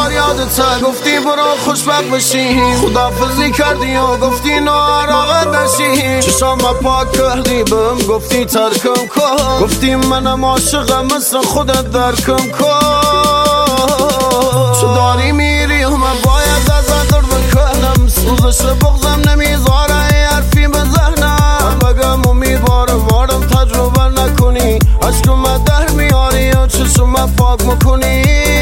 بار یادت گفتی برو خوشبخت بشی، خدافزی کردی و گفتی ناراحت نشی. چشام پاک کردی بهم گفتی ترکم کن، گفتی منم عاشقم مثل خودت درکم کن. تو داری میری و من باید ازت دور بکنم، سوزش بغزم نمیذاره حرفی به ذهنم. بگم امیدوارم آدم تجربه نکنی، عشقم در میاری و چشم پاک میکنی.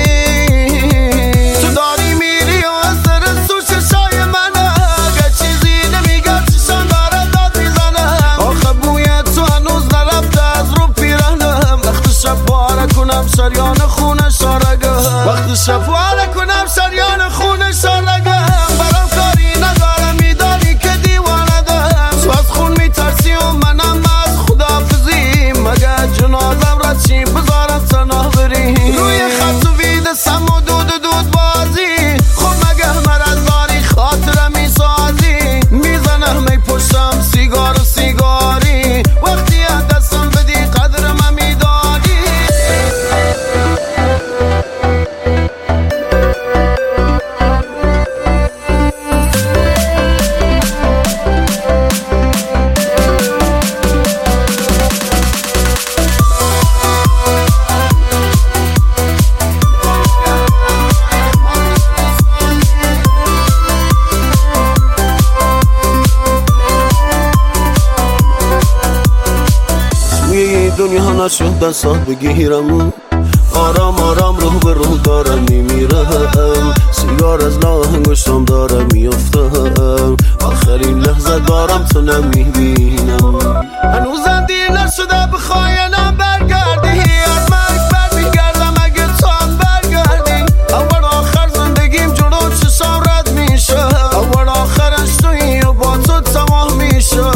تو داری میری و اثر تو چشای منه، اگه چیزی نمیگم چشم داره داد میزنه. آخه بوی تو هنوز نرفته از رو پیرنم، وقت شب باره کنم شریان خونه شارگم، وقت شب باره کنم شریان خونه شارگم. برام کاری ندارم میدانی که دیوانه دم، تو از خون میترسی و منم از خدافزی. مگه جنازم را چی بذارم تنها بری، روی خط و وید سم و دود بازی. خب مگه مرز داری خاطرم میسازی، میزنم می پشتم سیگار و سیگاری. وقتی دستم بدی قدر من میدانی. دنیا نشد دستات بگیرم، آرام آرام روح به روح دارم میمیرم. سیگار از لاه انگشتم دارم میافتم، آخرین لحظه دارم تو نمیبینم. هنوزم دیر نشده بخواینم برگردی، از مرگ برمیگردم اگه تو هم برگردی. اول آخر زندگیم جلو چشم رد میشه، اول آخرش تویی و با تو تمام میشه.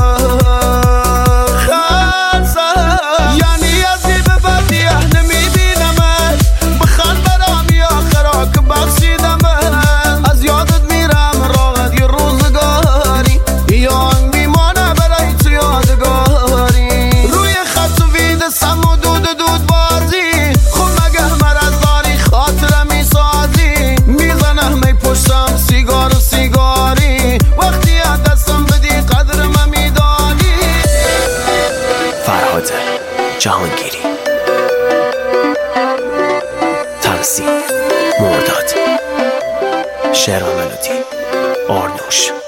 جهانگیری تنظیم مرداد، شعر و ملودی آرنوش.